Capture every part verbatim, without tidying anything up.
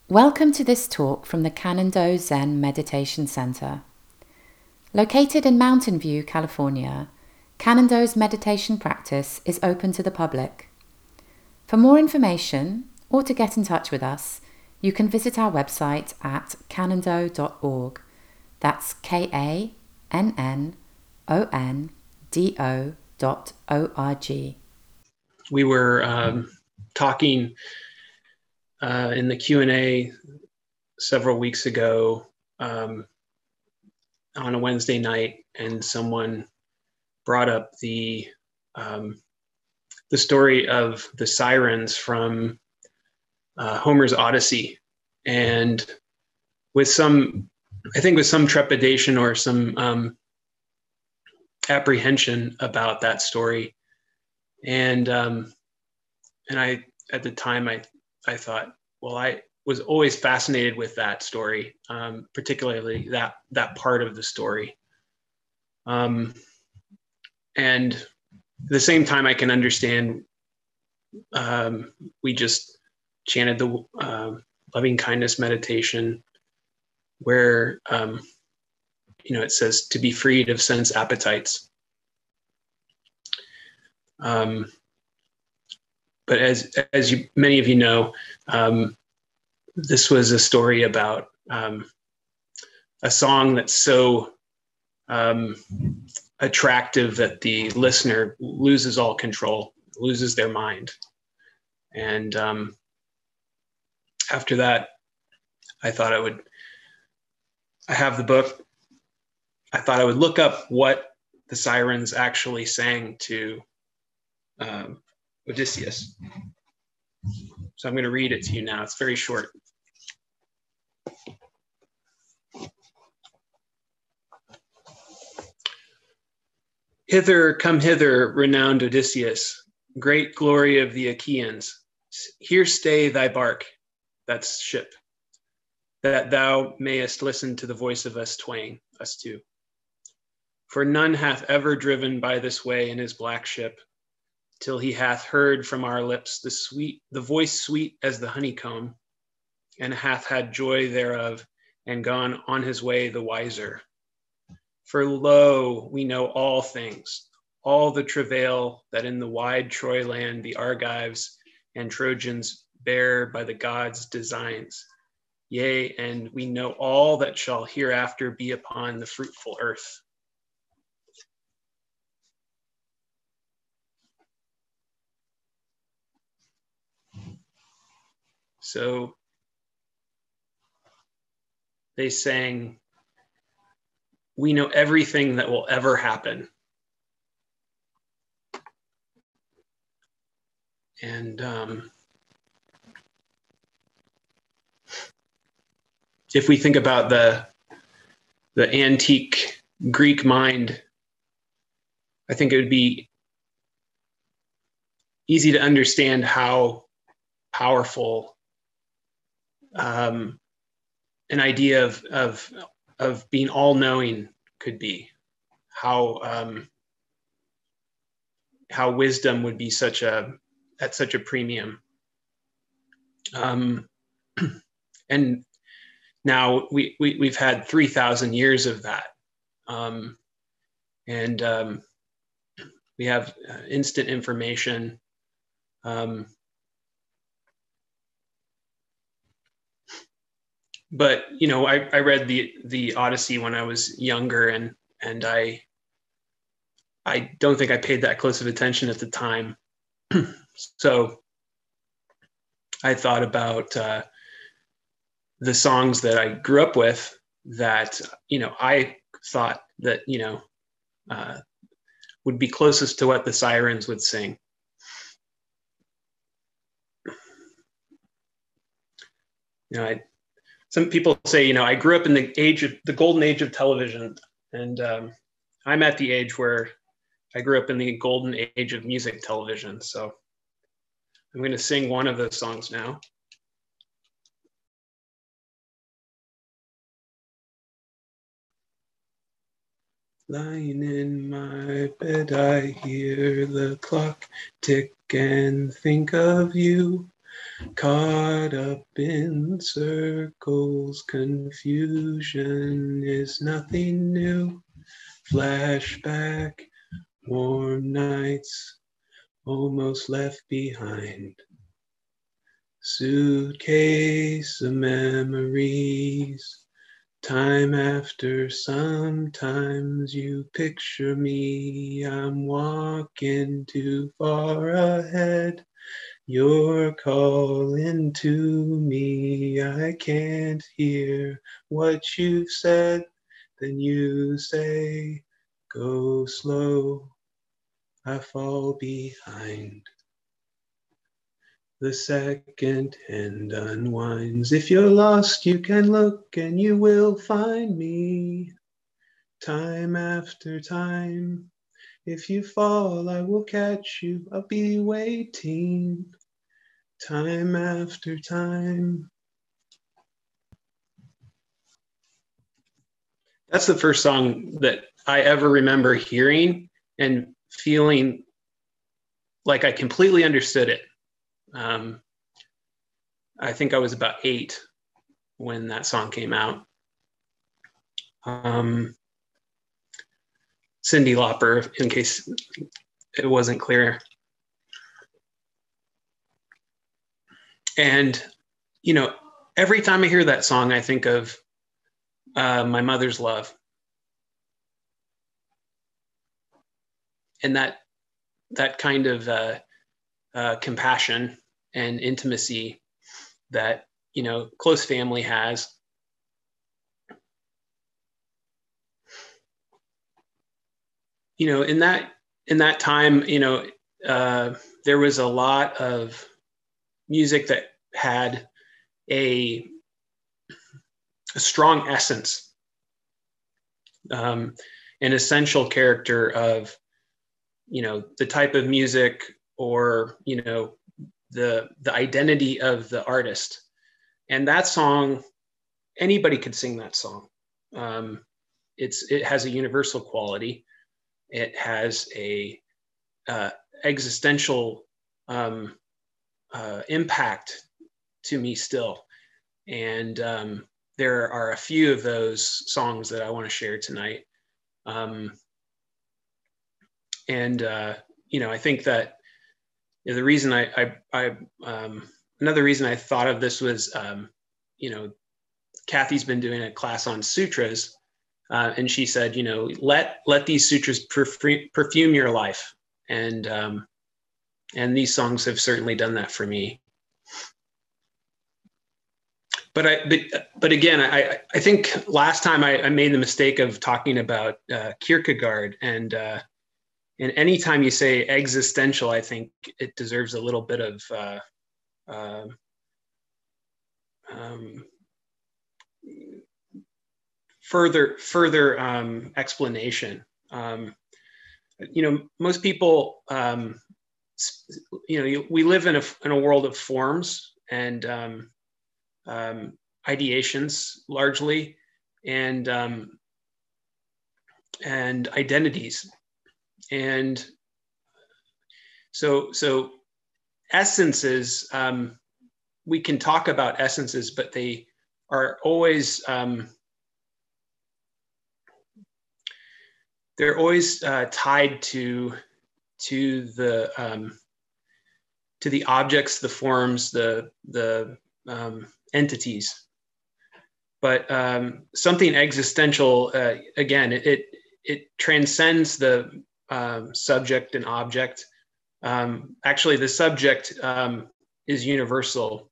Welcome to this talk from the Canando Zen Meditation Center. Located in Mountain View, California, Canando's meditation practice is open to the public. For more information or to get in touch with us, you can visit our website at canando dot org. That's K A N N O N D O dot O R G. We were um, talking uh, in the Q and A several weeks ago um, on a Wednesday night, and someone brought up the um, the story of the sirens from uh, Homer's Odyssey, and with some, I think, with some trepidation or some um, apprehension about that story, and um, and I at the time I I thought, well, I was always fascinated with that story, um, particularly that that part of the story. Um, and at the same time, I can understand. Um, we just chanted the uh, loving kindness meditation, where um, you know it says to be freed of sense appetites. Um, but as as you many of you know, um, this was a story about um, a song that's so um, attractive that the listener loses all control, loses their mind. And um, after that, I thought I would, I have the book. I thought I would look up what the sirens actually sang to um, Odysseus. So I'm going to read it to you now. It's very short. Hither, come hither, renowned Odysseus, great glory of the Achaeans. Here stay thy bark, that's ship, that thou mayest listen to the voice of us twain, us two. For none hath ever driven by this way in his black ship, till he hath heard from our lips the sweet, the voice sweet as the honeycomb, and hath had joy thereof, and gone on his way the wiser. For lo, we know all things, all the travail that in the wide Troy land the Argives and Trojans bear by the gods' designs. Yea, and we know all that shall hereafter be upon the fruitful earth. So they sang, we know everything that will ever happen. And um, if we think about the, the antique Greek mind, I think it would be easy to understand how powerful um, an idea of, of, of being all-knowing could be. How, um, how wisdom would be such a, at such a premium. Um, and now we, we, we've had three thousand years of that. Um, and um, we have uh, instant information. Um, but, you know, I, I read the, the Odyssey when I was younger, and, and I, I don't think I paid that close of attention at the time. So I thought about uh, the songs that I grew up with that, you know, I thought that, you know, uh, would be closest to what the sirens would sing. You know, I, some people say, you know, I grew up in the age of the golden age of television, and um, I'm at the age where I grew up in the golden age of music television. So I'm going to sing one of those songs now. Lying in my bed, I hear the clock tick and think of you. Caught up in circles, confusion is nothing new. Flashback, warm nights, almost left behind. Suitcase of memories. Time after sometimes you picture me, I'm walking too far ahead. You're calling to me, I can't hear what you've said. Then you say, go slow, I fall behind. The second hand unwinds. If you're lost, you can look and you will find me. Time after time. If you fall, I will catch you. I'll be waiting. Time after time. That's the first song that I ever remember hearing and feeling like I completely understood it. Um, I think I was about eight when that song came out. Um, Cyndi Lauper, in case it wasn't clear. And, you know, every time I hear that song, I think of uh, my mother's love. And that that kind of uh, uh, compassion and intimacy that, you know, close family has. You know, in that in that time, you know, uh, there was a lot of music that had a, a strong essence, um, an essential character of, you know, the type of music or, you know, the the identity of the artist. And that song, anybody could sing that song. Um, it's it has a universal quality. It has a uh, existential um, uh, impact to me still. And um, there are a few of those songs that I want to share tonight. Um, and, uh, you know, I think that you know, the reason I, I, I um, another reason I thought of this was, um, you know, Kathy's been doing a class on sutras. Uh, and she said, you know, let let these sutras perfume, perfume your life. And um, and these songs have certainly done that for me. But I, but, but again, I, I think last time I, I made the mistake of talking about uh, Kierkegaard, and uh, and anytime you say existential, I think it deserves a little bit of uh, uh, um, further further um, explanation. Um, you know, most people, um, you know, you, we live in a in a world of forms and um, um, ideations largely, and um, and identities, and so so essences. Um, we can talk about essences, but they are always um, they're always uh, tied to to the um, to the objects, the forms, the the um, entities. But um, something existential, uh, again, it, it it transcends the um, subject and object. Um, actually, the subject um, is universal.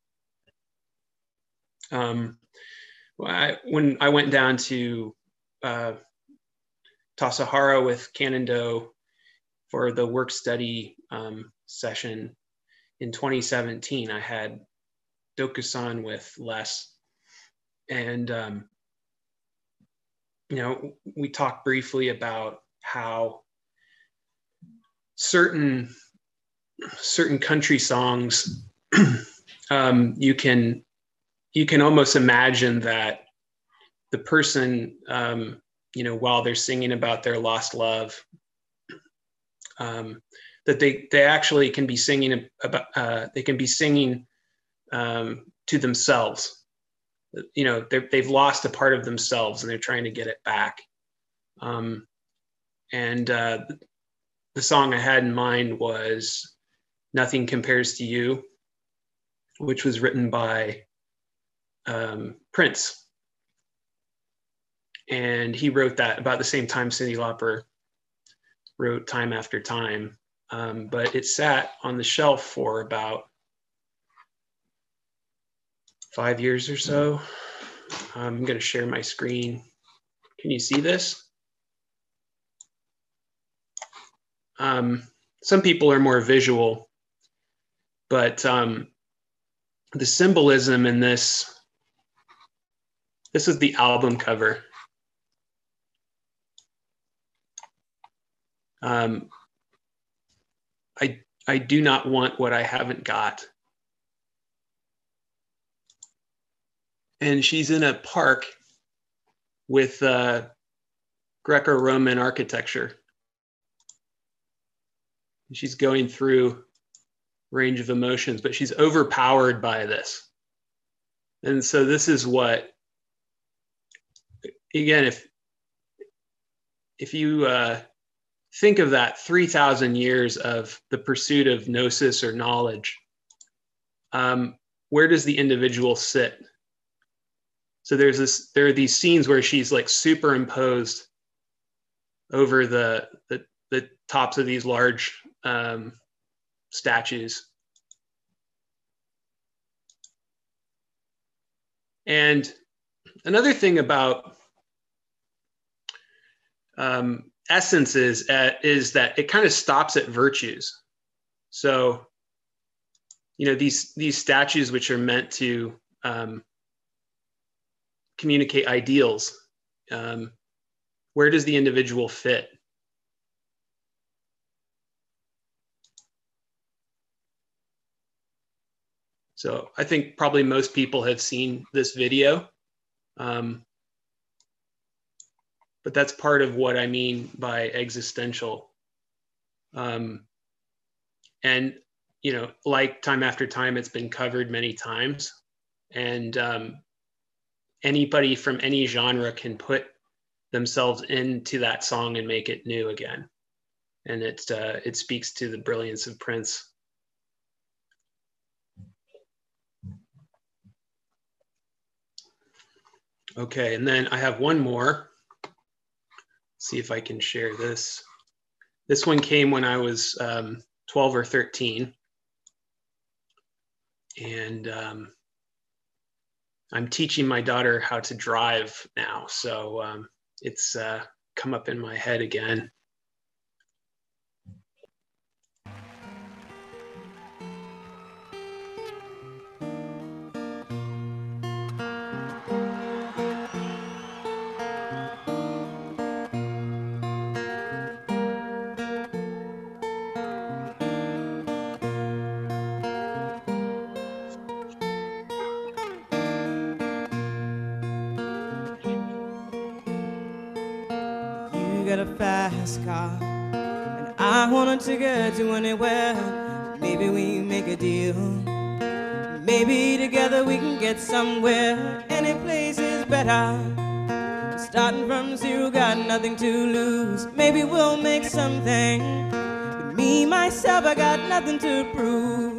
Um, I, when I went down to uh, Tassajara with Canon Do for the work study um, session in twenty seventeen, I had Dokusan with Les, and um, you know, we talked briefly about how certain certain country songs, um, you can you can almost imagine that the person, um, you know, while they're singing about their lost love, um, that they they actually can be singing about uh, they can be singing um, to themselves. You know, they've lost a part of themselves and they're trying to get it back. Um, and uh, the song I had in mind was Nothing Compares to You, which was written by um, Prince. And he wrote that about the same time Cyndi Lauper wrote Time After Time. Um, but it sat on the shelf for about five years or so. I'm going to share my screen. Can you see this? Um, some people are more visual, but um, the symbolism in this, this is the album cover. Um, I, I do not want what I haven't got. And she's in a park with uh, Greco-Roman architecture. She's going through range of emotions, but she's overpowered by this. And so this is what, again, if, if you uh, think of that three thousand years of the pursuit of gnosis or knowledge, um, where does the individual sit? So there's this, there are these scenes where she's like superimposed over the, the, the tops of these large um, statues. And another thing about um, essence is, uh, is that it kind of stops at virtues. So, you know, these, these statues, which are meant to um, communicate ideals, um, where does the individual fit? So I think probably most people have seen this video, um, but that's part of what I mean by existential. Um, and, you know, like Time After Time, it's been covered many times, and um, anybody from any genre can put themselves into that song and make it new again. And it, uh, it speaks to the brilliance of Prince. Okay, and then I have one more. See if I can share this. This one came when I was um, twelve or thirteen. And um, I'm teaching my daughter how to drive now. So um, it's uh, come up in my head again. Got a fast car, and I wanted to get to anywhere. Maybe we make a deal. Maybe together we can get somewhere. Any place is better. Starting from zero, got nothing to lose. Maybe we'll make something. But me, myself, I got nothing to prove.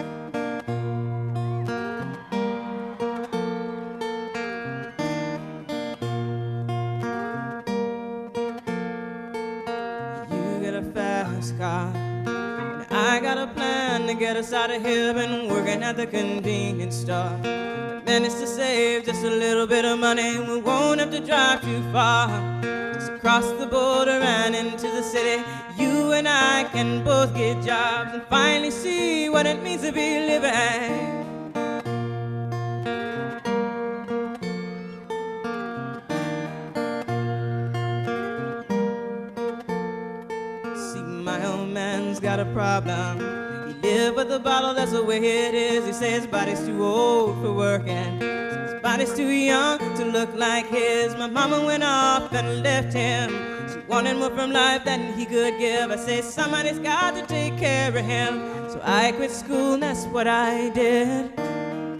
And I got a plan to get us out of here. Been working at the convenience store. Managed to save just a little bit of money. We won't have to drive too far. Just across the border and into the city. You and I can both get jobs and finally see what it means to be living. Got a problem. He live with a bottle, that's the way it is. He says his body's too old for working. His body's too young to look like his. My mama went off and left him. She wanted more from life than he could give. I say somebody's got to take care of him. So I quit school and that's what I did.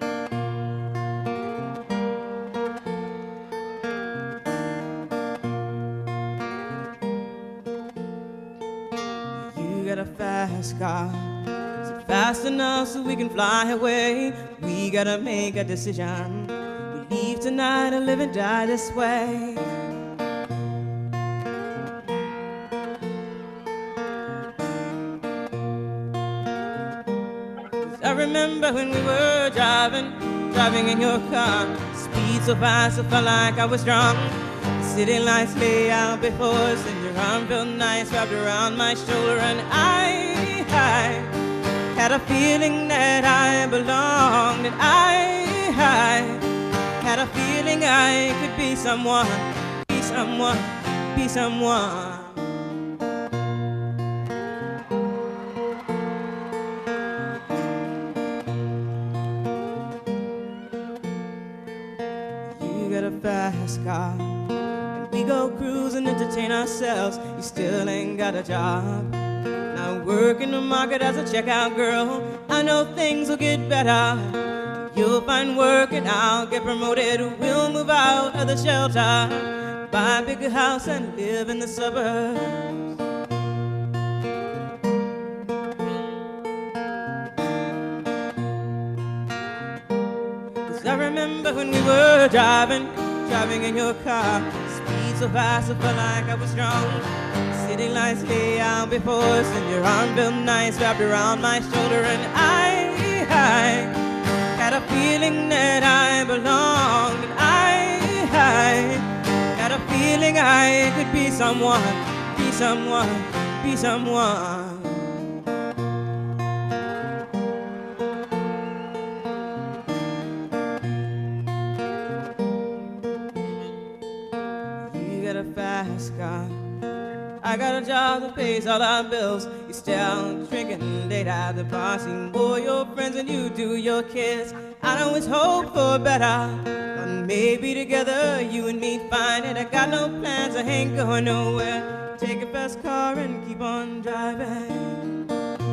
got a fast car. Is it fast enough so we can fly away? We gotta make a decision. We leave tonight or live and die this way. I remember when we were driving, driving in your car. Speed so fast, I felt like I was drunk. City lights lay out before us, and your arm felt nice wrapped around my shoulder. And I, I had a feeling that I belonged. And I, I had a feeling I could be someone, be someone, be someone. A fast car, and we go cruise and entertain ourselves. You still ain't got a job. Now work in the market as a checkout girl. I know things will get better. You'll find work and I'll get promoted. We'll move out of the shelter, buy a bigger house and live in the suburbs. I remember when we were driving, driving in your car. Speed so fast, I felt like I was strong. City lights lay out before us, and your arm felt nice wrapped around my shoulder. And I, I had a feeling that I belonged. And I, I had a feeling I could be someone, be someone, be someone. A fast car. I got a job that pays all our bills. You stay out drinking late at the bar, seeing more your friends than you do your kids. I always hope for better, but maybe together you and me find it. I got no plans, I ain't going nowhere. Take a fast car and keep on driving.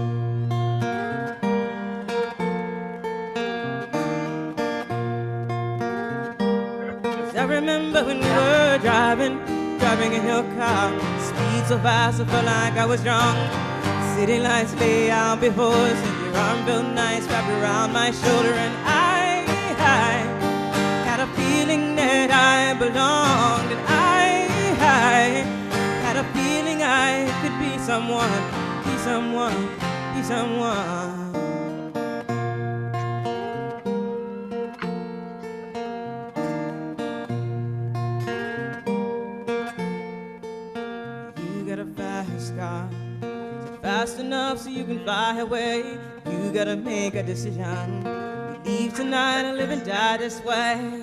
I remember when we were driving, driving in your car. Speed so fast, I felt like I was drunk. City lights lay out before us, and your arm felt nice wrapped around my shoulder. And I, I had a feeling that I belonged. And I, I had a feeling I could be someone, be someone, be someone. Fast enough so you can fly away. You gotta make a decision. We leave tonight and live and die this way.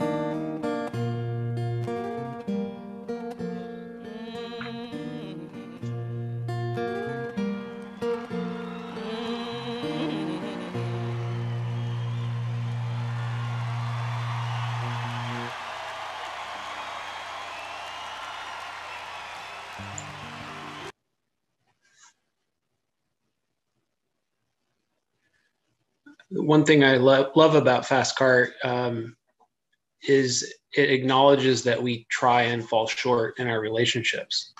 One thing I lo- love about Fast Car um, is it acknowledges that we try and fall short in our relationships,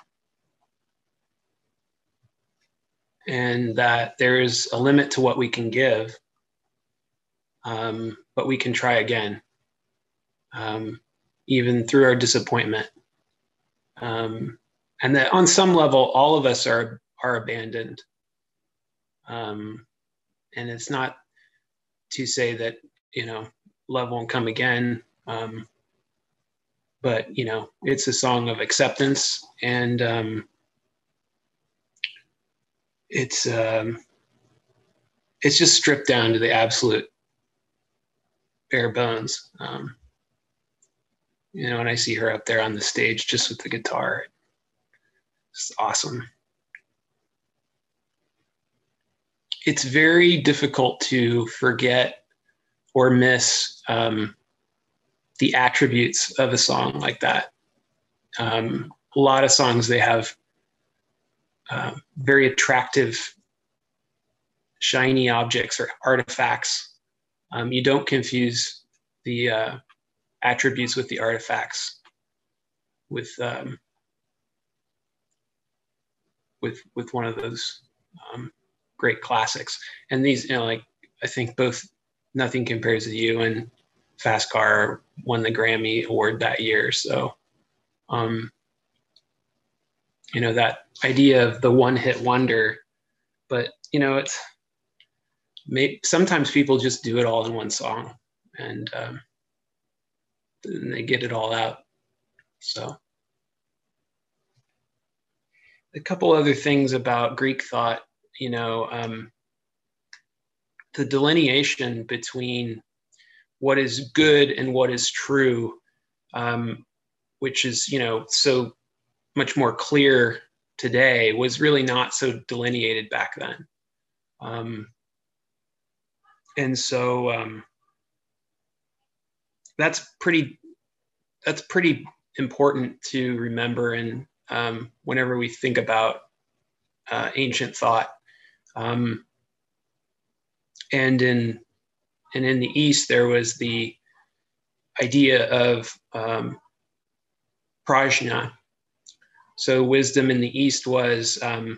and that there is a limit to what we can give, um, but we can try again, um, even through our disappointment. Um, and that on some level, all of us are are abandoned. Um, and it's not to say that, you know, love won't come again. Um, but, you know, it's a song of acceptance, and um, it's, um, it's just stripped down to the absolute bare bones. Um, you know, and I see her up there on the stage just with the guitar. It's awesome. It's very difficult to forget or miss um, the attributes of a song like that. Um, a lot of songs, they have uh, very attractive, shiny objects or artifacts. Um, you don't confuse the uh, attributes with the artifacts with um, with with one of those um, great classics. And these, you know, like I think both Nothing Compares to You and Fast Car won the Grammy Award that year. So, um, you know, that idea of the one hit wonder, but you know, it's may, sometimes people just do it all in one song, and, um, and they get it all out. So a couple other things about Greek thought, you know, um, the delineation between what is good and what is true, um, which is, you know, so much more clear today, was really not so delineated back then. Um, and so um, that's pretty, that's pretty important to remember. And um, whenever we think about uh, ancient thought, um, and in and in the East, there was the idea of um, prajna. So wisdom in the East was, um,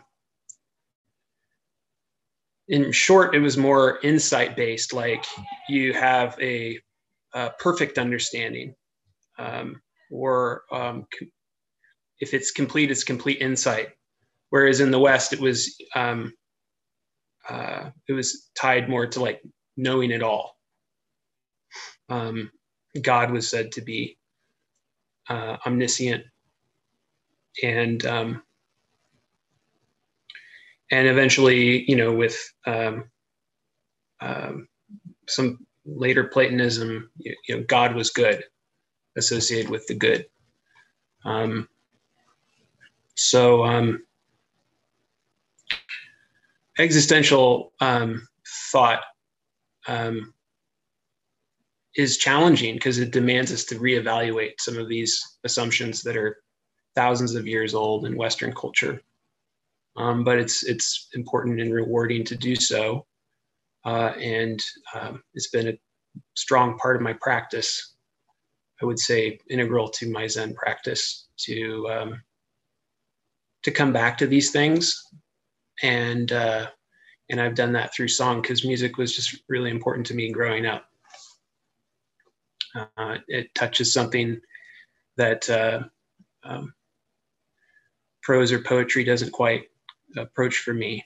in short, it was more insight based, like you have a, a perfect understanding, um, or um, if it's complete, it's complete insight. Whereas in the West, it was um, uh, it was tied more to like knowing it all. Um, God was said to be uh, omniscient, and um, and eventually, you know, with um, um, some later Platonism, you, you know, God was good, associated with the good. Um, so um, existential um, thought um, is challenging because it demands us to reevaluate some of these assumptions that are thousands of years old in Western culture. Um, but it's it's important and rewarding to do so. Uh, and um, it's been a strong part of my practice. I would say integral to my Zen practice to um, to come back to these things. And uh, and I've done that through song because music was just really important to me growing up. Uh, it touches something that uh, um, prose or poetry doesn't quite approach for me.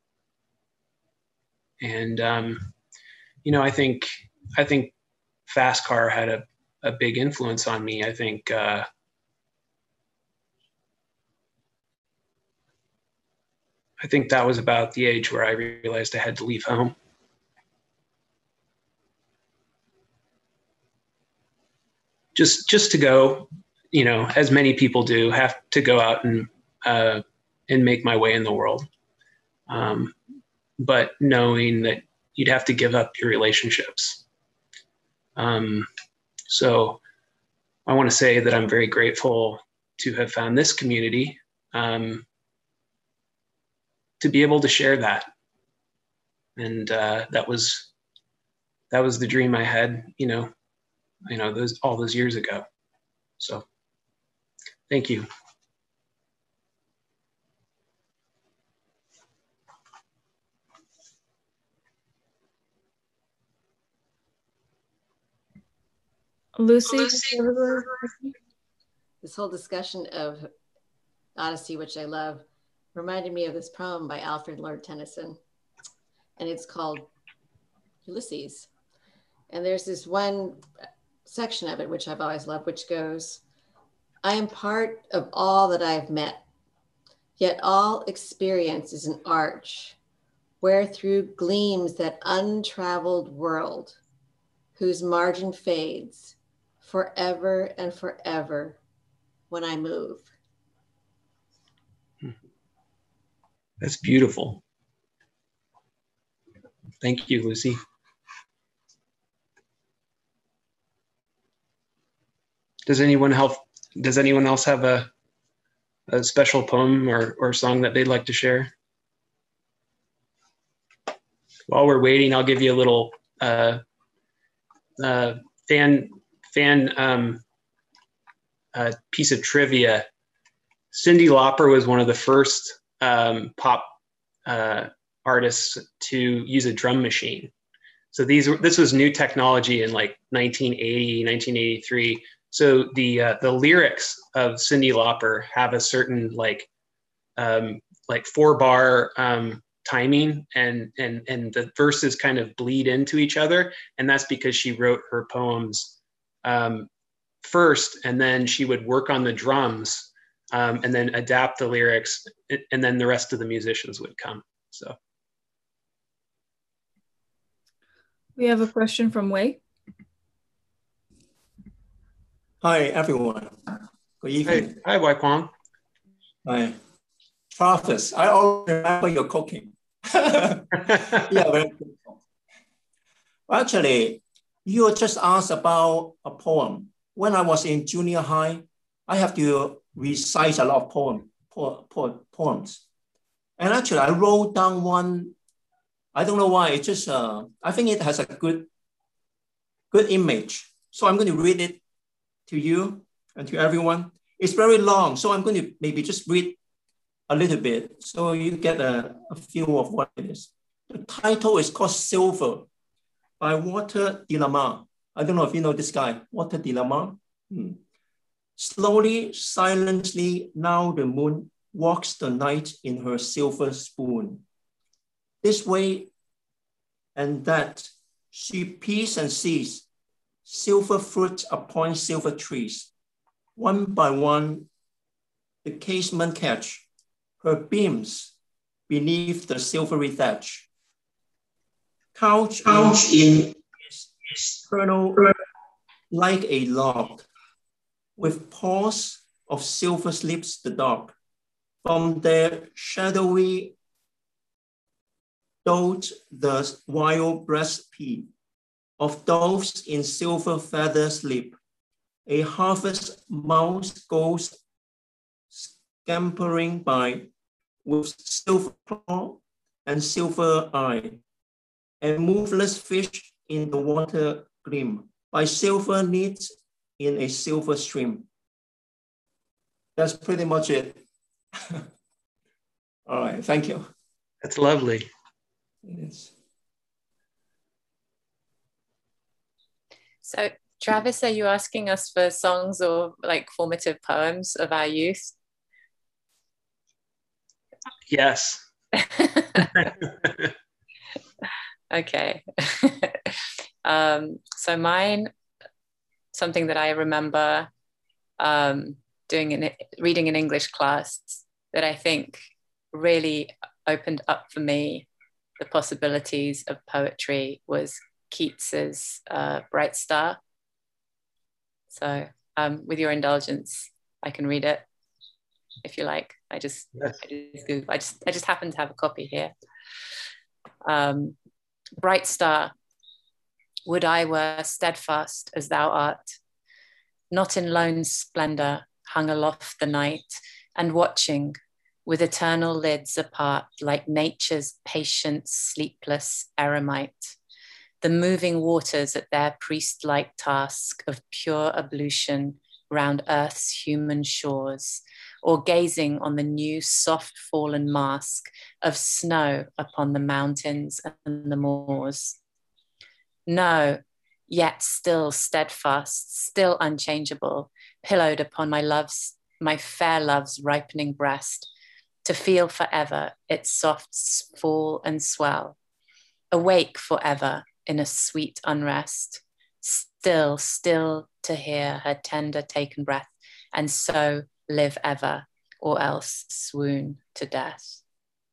And um, you know, I think I think Fast Car had a, a big influence on me. I think uh, I think that was about the age where I realized I had to leave home. Just just to go, you know, as many people do, have to go out and uh, and make my way in the world. Um, but knowing that you'd have to give up your relationships. Um, so I want to say that I'm very grateful to have found this community, um, to be able to share that. And uh, that was that was the dream I had, you know, you know, those all those years ago. So thank you. Lucy, this whole discussion of Odyssey, which I love, reminded me of this poem by Alfred Lord Tennyson, and it's called Ulysses. And there's this one section of it, which I've always loved, which goes, I am part of all that I have met, yet all experience is an arch, where through gleams that untraveled world, whose margin fades forever and forever when I move. That's beautiful. Thank you, Lucy. Does anyone help? Does anyone else have a, a special poem or, or song that they'd like to share? While we're waiting, I'll give you a little uh, uh, fan fan um, uh, piece of trivia. Cyndi Lauper was one of the first um, pop uh, artists to use a drum machine. So these were, this was new technology in like nineteen eighty, nineteen eighty-three. So the uh, the lyrics of Cyndi Lauper have a certain like um, like four bar um, timing, and and and the verses kind of bleed into each other, and that's because she wrote her poems um, first, and then she would work on the drums, um, and then adapt the lyrics, and then the rest of the musicians would come. So we have a question from Wei. Hi, everyone. Good evening. Hi, hi, Wai Kwong. Hi. Travis, I already remember your cooking. Yeah, very good. Actually, you just asked about a poem. When I was in junior high, I have to recite a lot of poem, po po poems. And actually, I wrote down one. I don't know why. It's just, uh, I think it has a good, good image. So I'm going to read it to you and to everyone. It's very long, so I'm going to maybe just read a little bit so you get a, a feel of what it is. The title is called Silver by Walter de la Mare. I don't know if you know this guy, Walter de la Mare. Hmm. Slowly, silently, now the moon walks the night in her silver spoon. This way and that, she pees and sees silver fruit upon silver trees. One by one, the casement catch her beams beneath the silvery thatch. Couch, Couch in his kernel like a log, with paws of silver slips the dark. From their shadowy dote the wild breast pea, of doves in silver feather sleep. A harvest mouse goes scampering by with silver claw and silver eye, and moveless fish in the water gleam by silver nets in a silver stream. That's pretty much it. All right, thank you. That's lovely. Yes. So, Travis, are you asking us for songs or like formative poems of our youth? Yes. Okay. um, so mine, something that I remember um, doing in reading in English class that I think really opened up for me the possibilities of poetry was Keats's uh, Bright Star. So um, with your indulgence, I can read it if you like. I just, yes. I just, I just, I just happen to have a copy here. Um, Bright star, would I were steadfast as thou art, not in lone splendor hung aloft the night, and watching with eternal lids apart, like nature's patient, sleepless eremite, the moving waters at their priest-like task of pure ablution round earth's human shores, or gazing on the new soft fallen mask of snow upon the mountains and the moors. No, yet still steadfast, still unchangeable, pillowed upon my love's, my fair love's ripening breast, to feel forever its soft fall and swell, awake forever in a sweet unrest, still, still to hear her tender taken breath, and so live ever, or else swoon to death.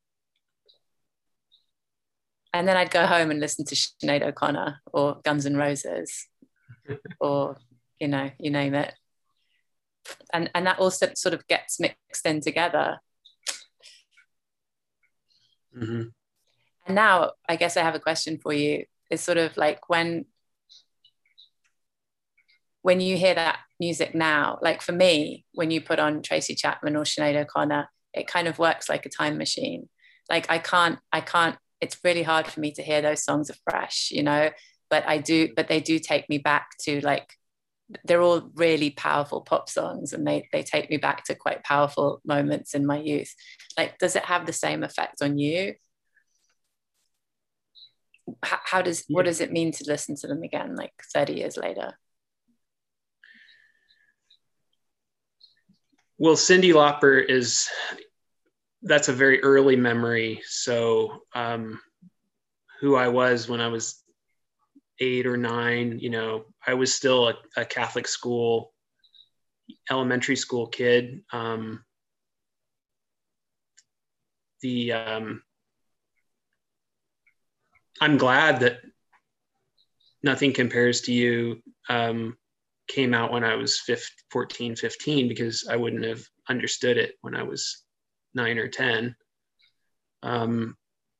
And then I'd go home and listen to Sinead O'Connor or Guns N' Roses or, you know, you name it. And, and that also sort of gets mixed in together. Mm-hmm. And now I guess I have a question for you. It's sort of like when, when you hear that music now, like for me, when you put on Tracy Chapman or Sinead O'Connor, it kind of works like a time machine. Like I can't, I can't, it's really hard for me to hear those songs afresh, you know, but I do, but they do take me back to like, they're all really powerful pop songs and they, they take me back to quite powerful moments in my youth. Like, does it have the same effect on you? how, how does, what does it mean to listen to them again, like thirty years later? Well, Cyndi Lauper is, that's a very early memory. So um, who I was when I was eight or nine, you know, I was still a, a Catholic school, elementary school kid. Um, the um, I'm glad that Nothing Compares to You um, came out when I was fourteen, fifteen, because I wouldn't have understood it when I was nine or ten. Um,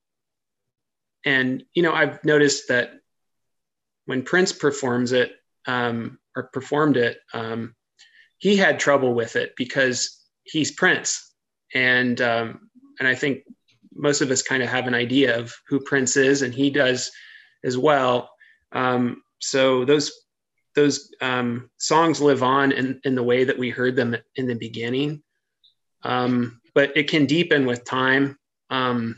and, you know, I've noticed that when Prince performs it um, or performed it, um, he had trouble with it because he's Prince. And, um, and I think most of us kind of have an idea of who Prince is, and he does as well. Um, so those those um, songs live on in, in the way that we heard them in the beginning. Um, but it can deepen with time. Um,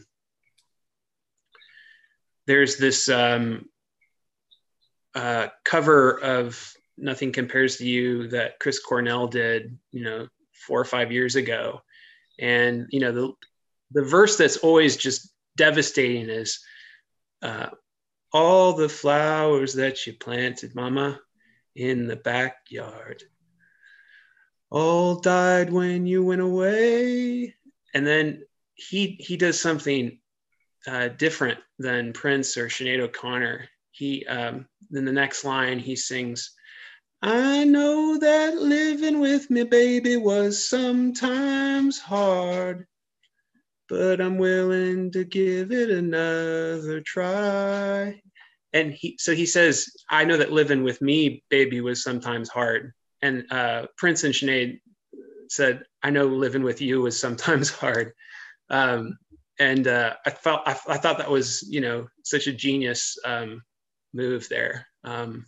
there's this um, uh, cover of Nothing Compares to You that Chris Cornell did, you know, four or five years ago. And, you know, the, the verse that's always just devastating is, uh, all the flowers that you planted, mama, in the backyard, all died when you went away. And then he he does something uh, different than Prince or Sinead O'Connor. He um, then the next line he sings, I know that living with me, baby, was sometimes hard, but I'm willing to give it another try. And he, so he says, I know that living with me, baby, was sometimes hard. And uh, Prince and Sinead said, I know living with you was sometimes hard. Um, and uh, I felt, I, I thought that was, you know, such a genius um, move there. Um,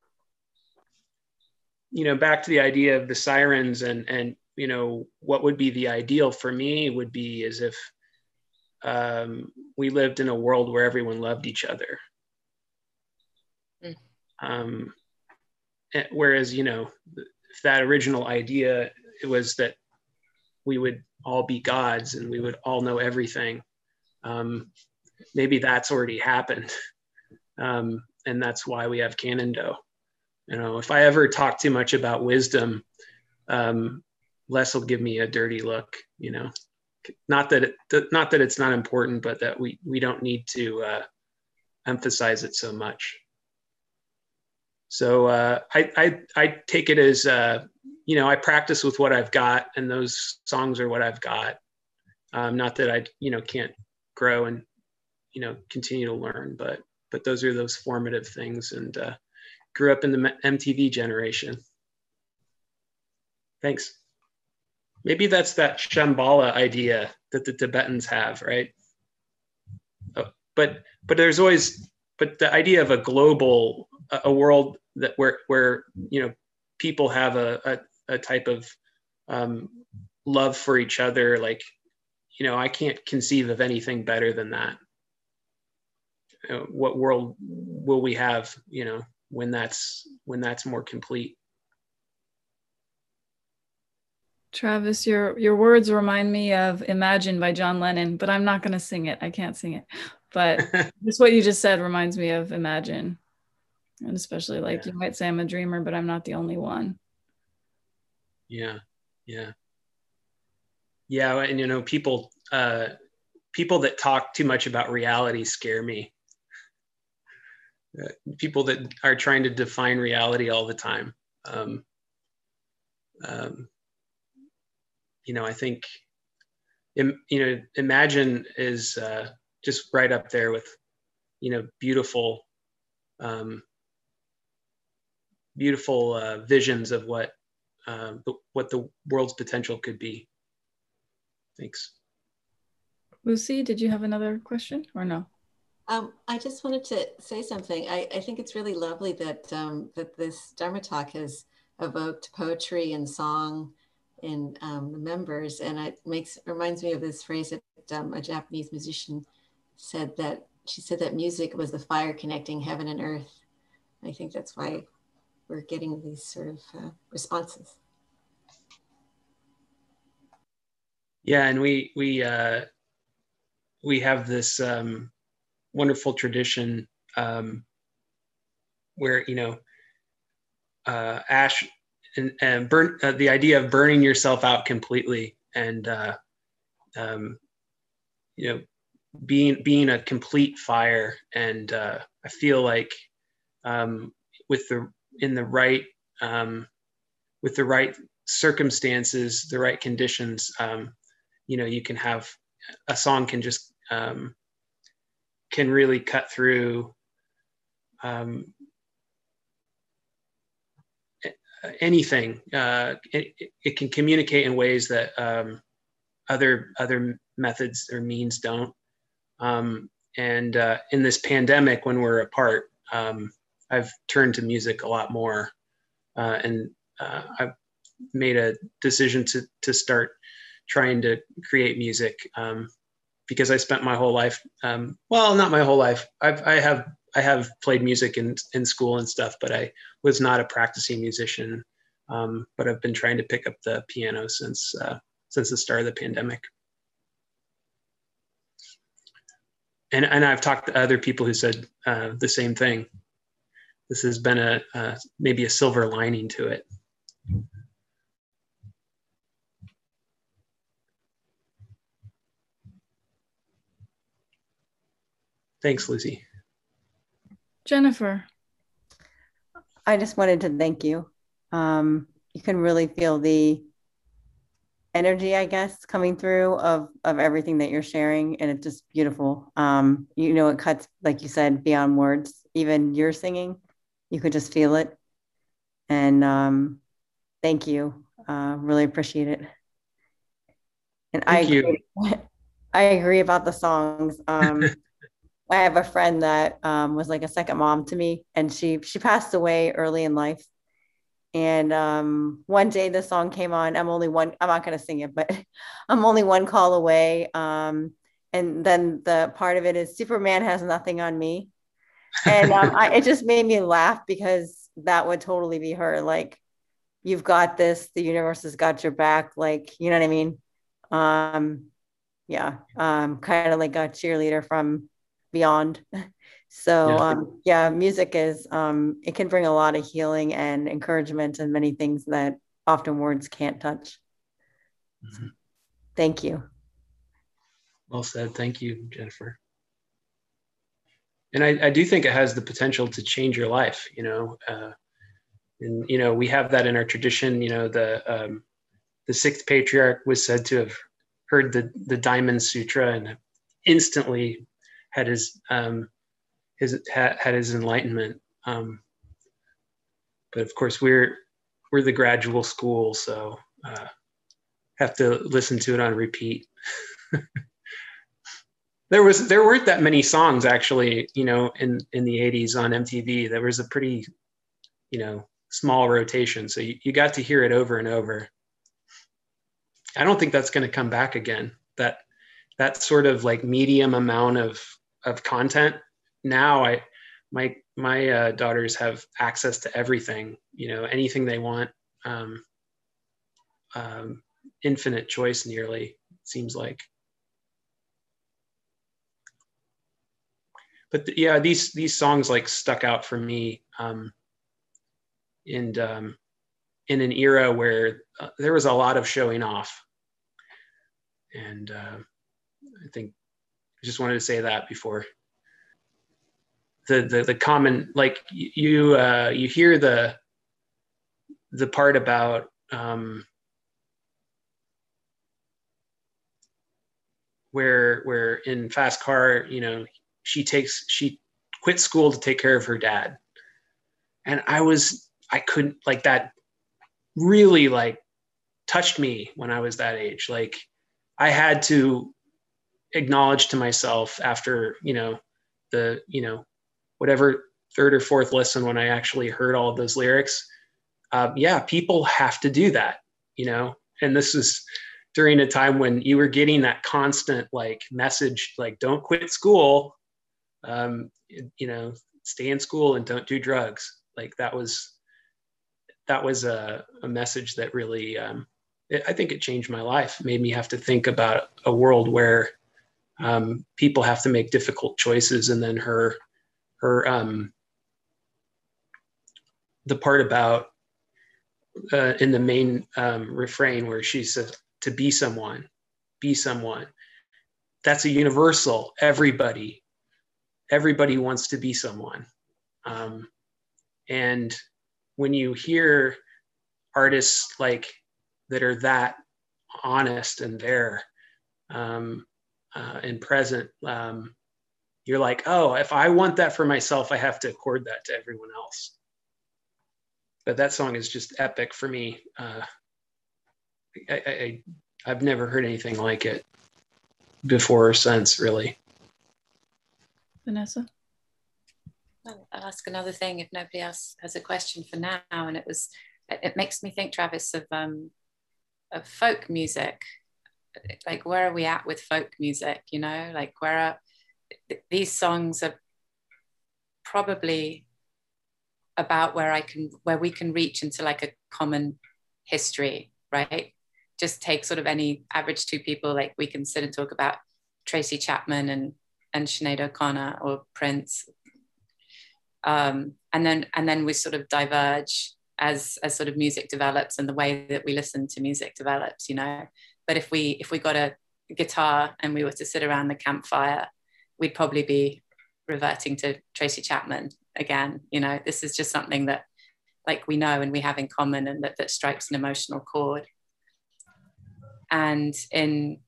you know, back to the idea of the sirens and, and, you know, what would be the ideal for me would be as if um, we lived in a world where everyone loved each other. Mm. Um, whereas, you know, if that original idea, it was that we would all be gods and we would all know everything. Um, maybe that's already happened. Um, and that's why we have Canando. You know, if I ever talk too much about wisdom, um, Les will give me a dirty look, you know, not that, it, not that it's not important, but that we, we don't need to uh, emphasize it so much. So uh, I, I, I take it as, uh, you know, I practice with what I've got, and those songs are what I've got. Um, not that I, you know, can't grow and, you know, continue to learn, but, but those are those formative things. And uh, grew up in the M T V generation. Thanks. Maybe that's that Shambhala idea that the Tibetans have, right? Oh, but, but there's always, but the idea of a global, a world that where, where, you know, people have a, a, a type of um, love for each other. Like, you know, I can't conceive of anything better than that. You know, what world will we have, you know, when that's, when that's more complete? Travis, your your words remind me of Imagine by John Lennon, but I'm not going to sing it. I can't sing it. But just what you just said reminds me of Imagine. And especially like yeah. You might say I'm a dreamer, but I'm not the only one. Yeah, yeah. Yeah, and you know, people uh, people that talk too much about reality scare me. Uh, people that are trying to define reality all the time. Um, um, you know, I think, im, you know, Imagine is uh, just right up there with, you know, beautiful, um, beautiful uh, visions of what uh, what the world's potential could be. Thanks. Lucy, did you have another question or no? Um, I just wanted to say something. I, I think it's really lovely that um, that this Dharma talk has evoked poetry and song in um, the members, and it makes reminds me of this phrase that um, a Japanese musician said, that she said that music was the fire connecting heaven and earth. I think that's why we're getting these sort of uh, responses. Yeah, and we we uh, we have this um, wonderful tradition um, where, you know, uh, ash and, and burn uh, the idea of burning yourself out completely, and uh, um, you know, being being a complete fire. And uh, I feel like um, with the in the right um, with the right circumstances, the right conditions, um, you know, you can have a song can just um, can really cut through um, anything. Uh, it, it can communicate in ways that um, other other methods or means don't. Um, and uh, in this pandemic, when we're apart, um, I've turned to music a lot more, uh, and uh, I've made a decision to to start trying to create music, um, because I spent my whole life, um, well, not my whole life. I've, I have I have played music in in school and stuff, but I was not a practicing musician. Um, but I've been trying to pick up the piano since uh, since the start of the pandemic. And, and I've talked to other people who said uh, the same thing. This has been a uh, maybe a silver lining to it. Thanks, Lucy. Jennifer. I just wanted to thank you. Um, you can really feel the energy, I guess, coming through of of everything that you're sharing, and it's just beautiful. Um, you know, it cuts, like you said, beyond words. Even your singing, you could just feel it. And um, thank you. Uh, really appreciate it. And thank I agree, you. I agree about the songs. Um, I have a friend that um, was like a second mom to me, and she she passed away early in life. And um, one day the song came on. I'm only one, I'm not going to sing it, but I'm only one call away. Um, and then the part of it is Superman has nothing on me. And um, I, it just made me laugh because that would totally be her. Like, you've got this, the universe has got your back. Like, you know what I mean? Um, yeah. Um, kind of like a cheerleader from beyond. So yeah. Um, yeah, music is, um, it can bring a lot of healing and encouragement and many things that often words can't touch. Mm-hmm. So, thank you. Well said. Thank you, Jennifer. And I, I do think it has the potential to change your life, you know, uh, and, you know, we have that in our tradition. You know, the, um, the sixth patriarch was said to have heard the, the Diamond Sutra and instantly had his, um, his had, had his enlightenment. Um, but of course we're, we're the gradual school. So uh, have to listen to it on repeat. There was, there weren't that many songs actually, you know, in, in the eighties on M T V. There was a pretty, you know, small rotation. So you, you got to hear it over and over. I don't think that's going to come back again. That, that sort of like medium amount of, of content. Now I, my, my uh, daughters have access to everything, you know, anything they want, um, um, infinite choice nearly, seems like. But the, yeah, these, these songs like stuck out for me, um, and um, in an era where uh, there was a lot of showing off. And uh, I think I just wanted to say that before. The, the the common, like you uh, you hear the the part about um, where where in Fast Car, you know, she takes she quit school to take care of her dad, and I was I couldn't like that really like touched me when I was that age. Like I had to acknowledge to myself after, you know, the you know. whatever third or fourth listen when I actually heard all of those lyrics, uh, yeah, people have to do that, you know? And this is during a time when you were getting that constant like message, like don't quit school, um, you know, stay in school and don't do drugs. Like that was, that was a, a message that really, um, it, I think it changed my life, made me have to think about a world where um, people have to make difficult choices. And then her, her, um, the part about uh, in the main um, refrain where she says to be someone, be someone. That's a universal. Everybody, everybody wants to be someone. Um, and when you hear artists like that are that honest and there um, uh, and present, um, you're like, oh, if I want that for myself, I have to accord that to everyone else. But that song is just epic for me. Uh, I, I, I've never heard anything like it before or since, really. Vanessa? I'll ask another thing if nobody else has a question for now. And it was, it makes me think, Travis, of um, of folk music. Like, where are we at with folk music? You know, like where are these songs are probably about where I can, where we can reach into like a common history, right? Just take sort of any average two people, like we can sit and talk about Tracy Chapman and and Sinead O'Connor or Prince, um, and then and then we sort of diverge as as sort of music develops and the way that we listen to music develops, you know. But if we if we got a guitar and we were to sit around the campfire, we'd probably be reverting to Tracy Chapman again. You know, this is just something that like we know and we have in common, and that, that strikes an emotional chord. And in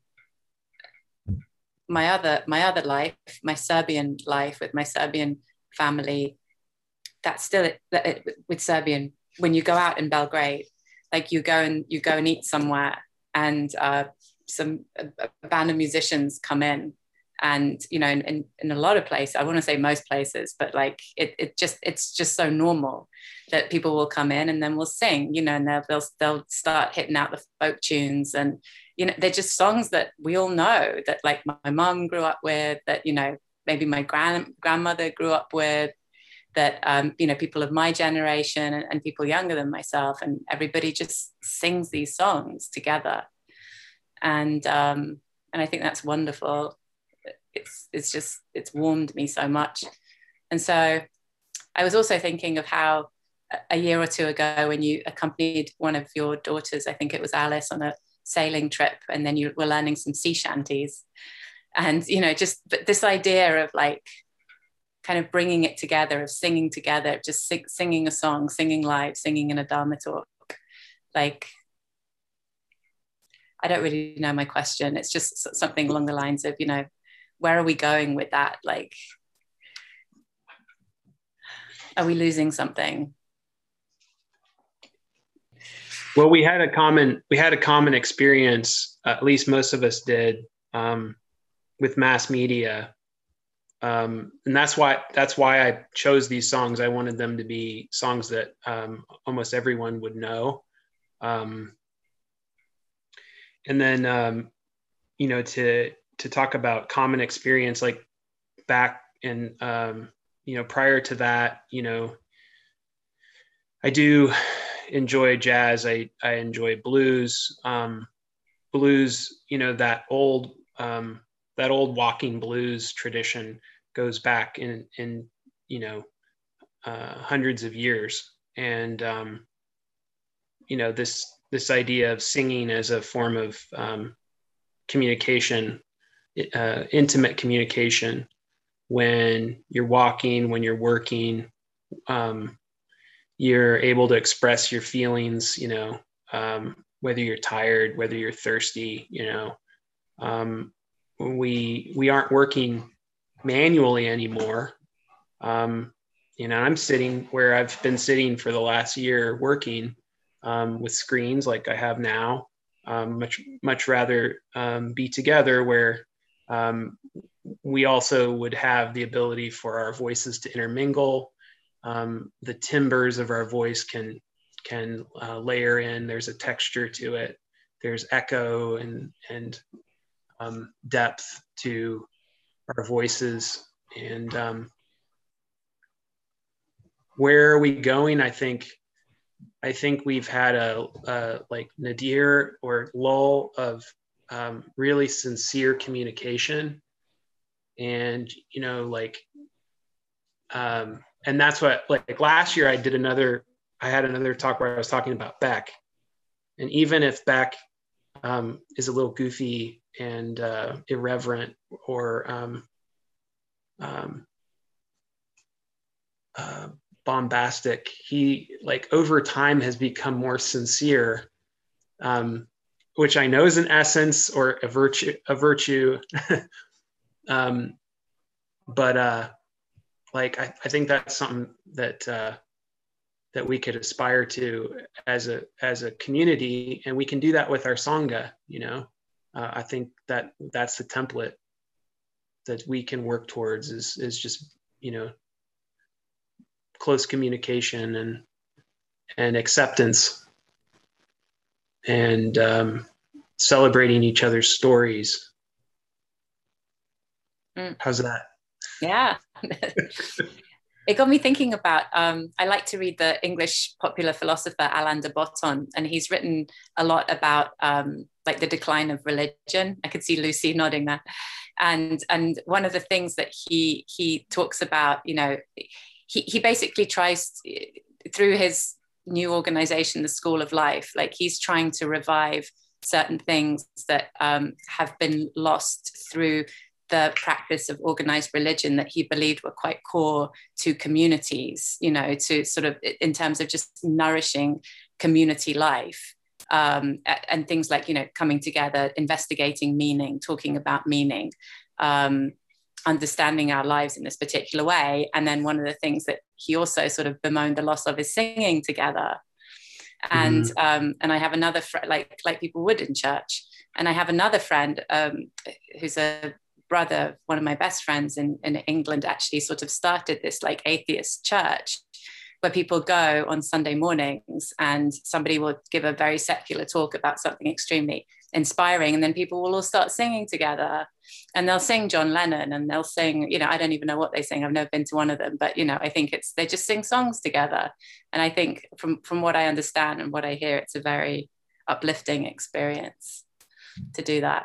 my other my other life, my Serbian life with my Serbian family, that's still it, it, with Serbian. When you go out in Belgrade, like you go and you go and eat somewhere, and uh, some a, a band of musicians come in, and you know, in, in, in a lot of places, I want to say most places, but like it, it just it's just so normal that people will come in and then we'll sing, you know, and they'll they'll, they'll start hitting out the folk tunes, and you know, they're just songs that we all know, that like my mum grew up with, that you know, maybe my grand grandmother grew up with, that um, you know, people of my generation and, and people younger than myself, and everybody just sings these songs together, and um, and I think that's wonderful. It's it's just it's warmed me so much. And so I was also thinking of how a year or two ago, when you accompanied one of your daughters, I think it was Alice, on a sailing trip, and then you were learning some sea shanties, and you know, just this idea of like kind of bringing it together, of singing together, just sing, singing a song, singing live, singing in a Dharma talk. Like, I don't really know my question. It's just something along the lines of, you know, where are we going with that? Like, are we losing something? Well, we had a common, we had a common experience, uh, at least most of us did, um, with mass media. Um, and that's why, that's why I chose these songs. I wanted them to be songs that um, almost everyone would know. Um, and then, um, you know, to, to talk about common experience, like back in, um, you know, prior to that, you know, I do enjoy jazz. I, I enjoy blues, um, blues, you know, that old, um, that old walking blues tradition goes back in, in, you know, uh, hundreds of years. And, um, you know, this, this idea of singing as a form of um, communication, uh, intimate communication, when you're walking, when you're working, um, you're able to express your feelings, you know, um, whether you're tired, whether you're thirsty, you know, um, we, we aren't working manually anymore. Um, you know, I'm sitting where I've been sitting for the last year working um, with screens like I have now. Um, much, much rather um, be together where um, we also would have the ability for our voices to intermingle. Um, the timbres of our voice can can uh, layer in. There's a texture to it. There's echo and and um, depth to our voices. And um, where are we going? I think, I think we've had a, a like nadir or lull of um, really sincere communication. And, you know, like, um, and that's what, like last year I did another, I had another talk where I was talking about Beck. And even if Beck um, is a little goofy and uh, irreverent or um, um, uh, bombastic, he like over time has become more sincere, um, which I know is an essence or a virtue, a virtue. um, but uh, like I, I think that's something that uh, that we could aspire to as a as a community, and we can do that with our sangha. You know, uh, I think that that's the template that we can work towards is is just, you know, close communication and and acceptance and um, celebrating each other's stories. Mm. How's that? Yeah. It got me thinking about, um, I like to read the English popular philosopher Alain de Botton, and he's written a lot about um, like the decline of religion. I could see Lucy nodding that. And, and one of the things that he, he talks about, you know, he, he basically tries to, through his new organization, the School of Life, like he's trying to revive certain things that um, have been lost through the practice of organized religion that he believed were quite core to communities, you know, to sort of in terms of just nourishing community life, um, and things like, you know, coming together, investigating meaning, talking about meaning, um, understanding our lives in this particular way. And then one of the things that he also sort of bemoaned the loss of is singing together. And mm-hmm. um, and I have another friend, like like people would in church. And I have another friend um, who's a brother, one of my best friends in, in England, actually sort of started this like atheist church where people go on Sunday mornings and somebody will give a very secular talk about something extremely inspiring, and then people will all start singing together, and they'll sing John Lennon, and they'll sing, you know, I don't even know what they sing, I've never been to one of them, but you know, I think it's, they just sing songs together. And I think from from what I understand and what I hear, it's a very uplifting experience to do that.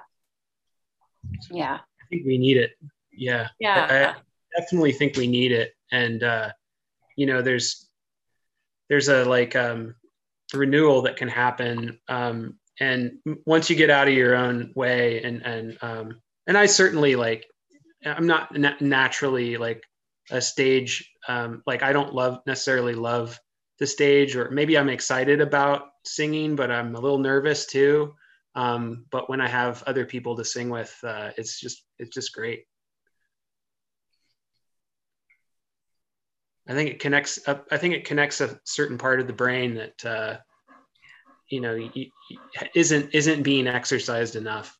Yeah, I think we need it. Yeah, yeah, I, I definitely think we need it. And uh you know, there's there's a like um renewal that can happen, um and once you get out of your own way, and and um and I certainly, like, I'm not na- naturally like a stage, um like I don't love necessarily love the stage, or maybe I'm excited about singing, but I'm a little nervous too. Um, but when I have other people to sing with, uh, it's just it's just great. I think it connects. Uh, I think it connects a certain part of the brain that uh, you know y- y- isn't isn't being exercised enough.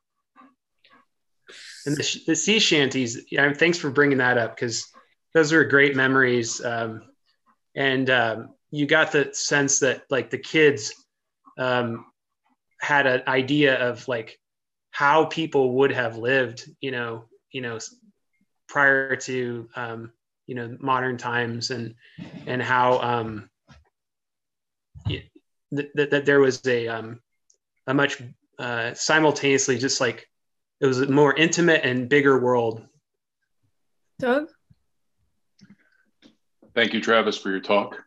And the, sh- the sea shanties. Yeah, thanks for bringing that up, because those are great memories. Um, and um, you got the sense that like the kids um, had an idea of like how people would have lived, you know, you know, prior to, um, you know, modern times, and, and how um, that, that, that there was a, um, a much uh, simultaneously just like, it was a more intimate and bigger world. Doug? Thank you, Travis, for your talk.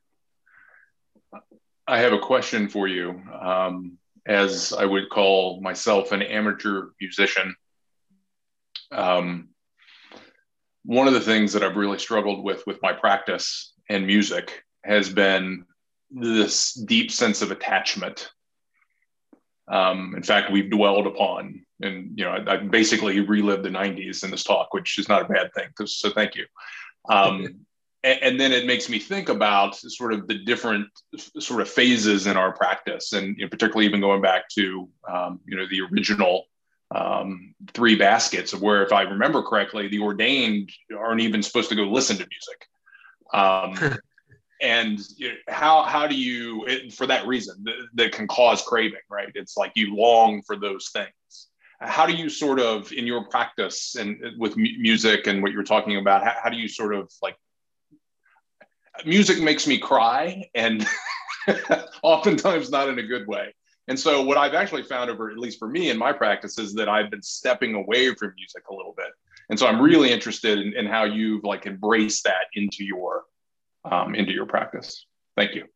I have a question for you. Um, as I would call myself an amateur musician. Um, one of the things that I've really struggled with with my practice and music has been this deep sense of attachment. Um, in fact, we've dwelled upon, and you know, I, I basically relived the nineties in this talk, which is not a bad thing, so thank you. Um, And then it makes me think about sort of the different sort of phases in our practice, and you know, particularly even going back to um, you know, the original um, three baskets, of where, if I remember correctly, the ordained aren't even supposed to go listen to music. Um, and you know, how how do you, it, for that reason, that, that can cause craving, right? It's like you long for those things. how do you sort of, in your practice and with mu- music and what you're talking about, how, how do you sort of like, music makes me cry, and oftentimes not in a good way. And so what I've actually found over, at least for me in my practice, is that I've been stepping away from music a little bit. And so I'm really interested in, in how you've like embraced that into your, um, into your practice. Thank you.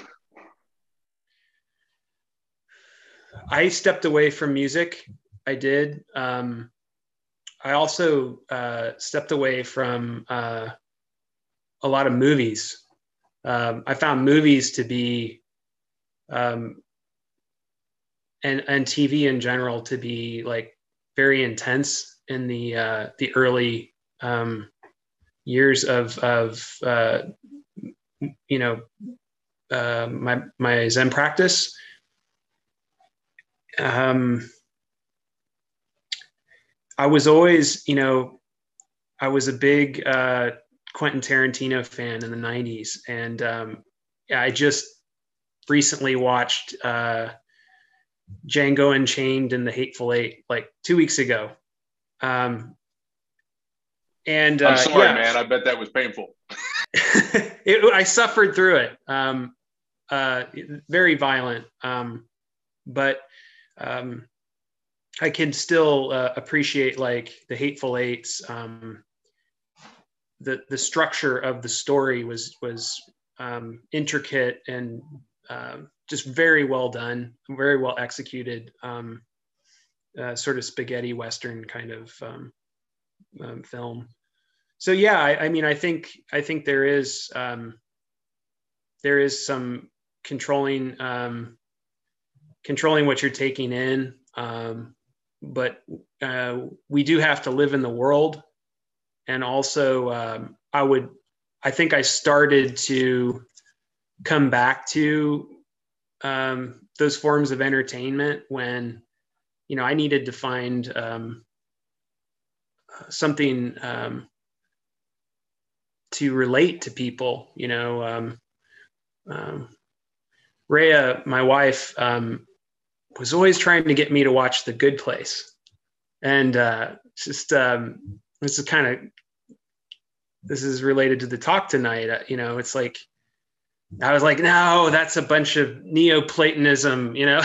I stepped away from music. I did. Um, I also uh, stepped away from uh, a lot of movies. Um, I found movies to be, um, and and T V in general to be like very intense in the uh, the early um, years of of uh, you know uh, my my Zen practice. Um, I was always, you know, I was a big uh, Quentin Tarantino fan in the nineties, and um, yeah, I just recently watched uh, Django Unchained and The Hateful Eight like two weeks ago. Um, and uh, I'm sorry, yeah, man. I bet that was painful. it, I suffered through it. Um, uh, very violent, um, but um, I can still uh, appreciate like The Hateful Eights. Um, the the structure of the story was was um, intricate and uh, just very well done, very well executed. Um, uh, sort of spaghetti western kind of um, um, film. So yeah, I, I mean, I think I think there is um, there is some controlling um, controlling what you're taking in, um, but uh, we do have to live in the world. And also, um, I would, I think I started to come back to um, those forms of entertainment when, you know, I needed to find um, something um, to relate to people. You know, um, um, Rhea, my wife, um, was always trying to get me to watch The Good Place, and uh, just um, this is kind of. This is related to the talk tonight. Uh, you know, it's like, I was like, no, that's a bunch of Neoplatonism, you know,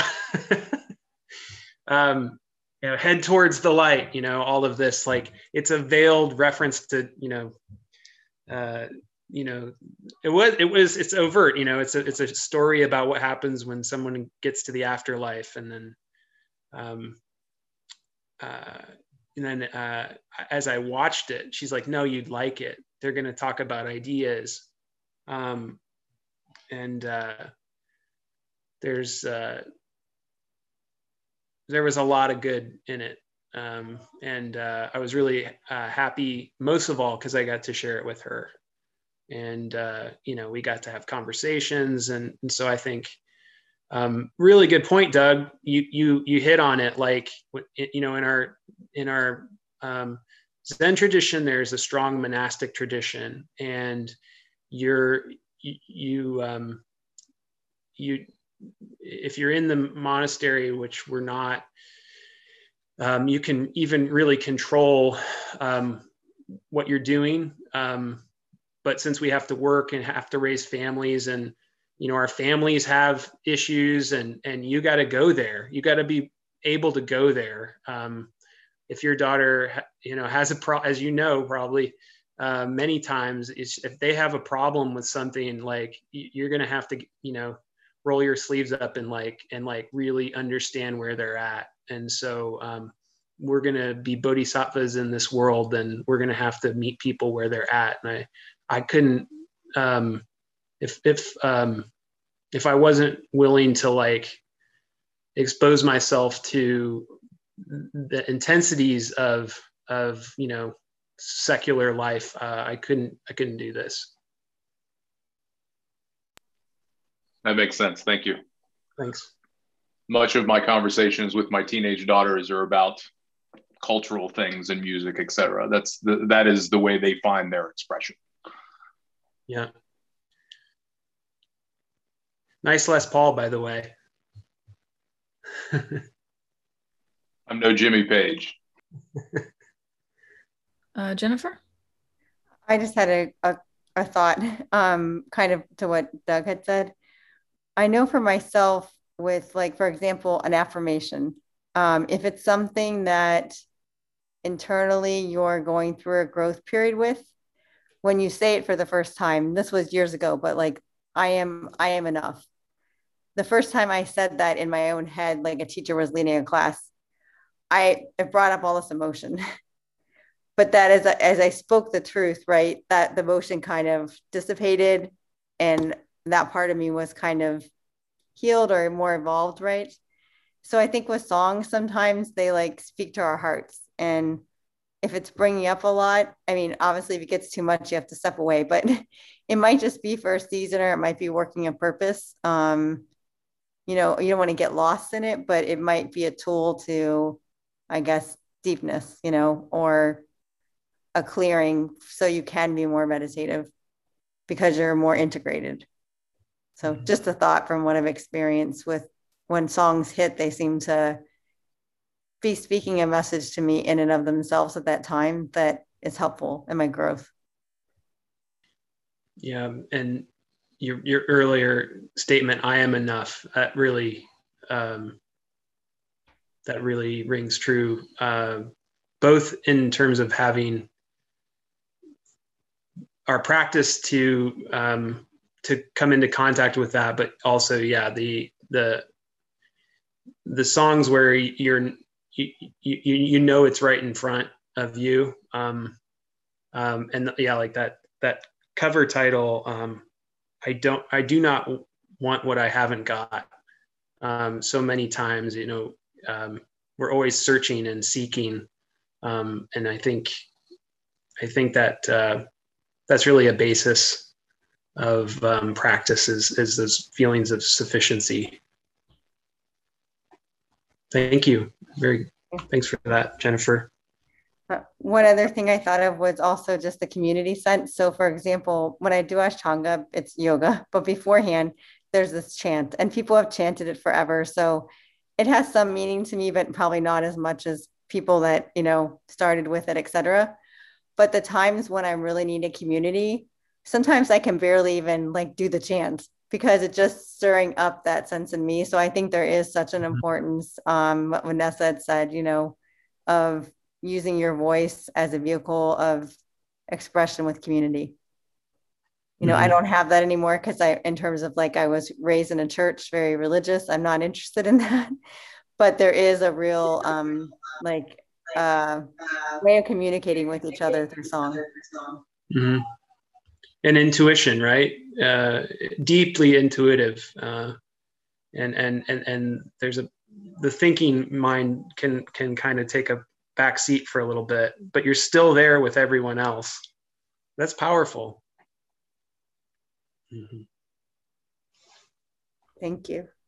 um, you know, head towards the light, you know, all of this, like it's a veiled reference to, you know, uh, you know, it was, it was, it's overt, you know, it's a, it's a story about what happens when someone gets to the afterlife. And then, um, uh, and then uh, as I watched it, she's like, no, you'd like it. They're going to talk about ideas. Um, and uh, there's, uh, there was a lot of good in it. Um, and uh, I was really uh, happy, most of all, because I got to share it with her. And, uh, you know, we got to have conversations. And, and so I think, um, really good point, Doug. You, you, you hit on it. Like, you know, in our, in our um, Zen tradition, there's a strong monastic tradition, and you're, you, you, um, you, if you're in the monastery, which we're not, um, you can even really control um, what you're doing. Um, but since we have to work and have to raise families, and you know, our families have issues, and and you got to go there. You got to be able to go there. Um, if your daughter, you know, has a pro, as you know, probably uh, many times, is if they have a problem with something, like you're gonna have to, you know, roll your sleeves up and like and like really understand where they're at. And so um, we're gonna be bodhisattvas in this world, and we're gonna have to meet people where they're at. And I, I couldn't. Um, if if um, if I wasn't willing to like expose myself to the intensities of of you know secular life, uh, I couldn't I couldn't do this. That makes sense. Thank you. Thanks. Much of my conversations with my teenage daughters are about cultural things and music, et cetera. That's the, that is the way they find their expression. Yeah. Nice Les Paul, by the way. I'm no Jimmy Page. Uh, Jennifer? I just had a, a, a thought, um, kind of to what Doug had said. I know for myself with, like, for example, an affirmation, um, if it's something that internally you're going through a growth period with, when you say it for the first time, this was years ago, but like, I am, I am enough. The first time I said that in my own head, like a teacher was leading a class, I it brought up all this emotion. But that as, as I spoke the truth, right, that the emotion kind of dissipated and that part of me was kind of healed or more evolved, right? So I think with songs, sometimes they like speak to our hearts. And if it's bringing up a lot, I mean, obviously if it gets too much, you have to step away, but it might just be for a season or it might be working a purpose. Um, you know, you don't want to get lost in it, but it might be a tool to, I guess, deepness, you know, or a clearing so you can be more meditative because you're more integrated. So just a thought from what I've experienced with when songs hit, they seem to be speaking a message to me in and of themselves at that time that is helpful in my growth. Yeah, and your your earlier statement, "I am enough," that really um, that really rings true, uh, both in terms of having our practice to um, to come into contact with that, but also, yeah, the the the songs where you're you you, you know it's right in front of you, um, um, and yeah, like that that cover title, um, I don't I do not want what I haven't got. Um, so many times, you know, um, we're always searching and seeking, um, and I think I think that uh, that's really a basis of um, practice is, is those feelings of sufficiency. Thank you. Very, thanks for that, Jennifer. Uh, one other thing I thought of was also just the community sense. So for example, when I do Ashtanga, it's yoga, but beforehand, there's this chant and people have chanted it forever. So it has some meaning to me, but probably not as much as people that, you know, started with it, et cetera. But the times when I really need a community, sometimes I can barely even like do the chant because it's just stirring up that sense in me. So I think there is such an importance, um, what Vanessa had said, you know, of using your voice as a vehicle of expression with community. You know, mm-hmm. I don't have that anymore because I, in terms of like, I was raised in a church, very religious. I'm not interested in that, but there is a real, um, like, uh, way of communicating with each other through song. Mm-hmm. And intuition, right? Uh, deeply intuitive. Uh, and, and, and, and there's a, the thinking mind can, can kind of take a back seat for a little bit, but you're still there with everyone else. That's powerful. Mm-hmm. Thank you.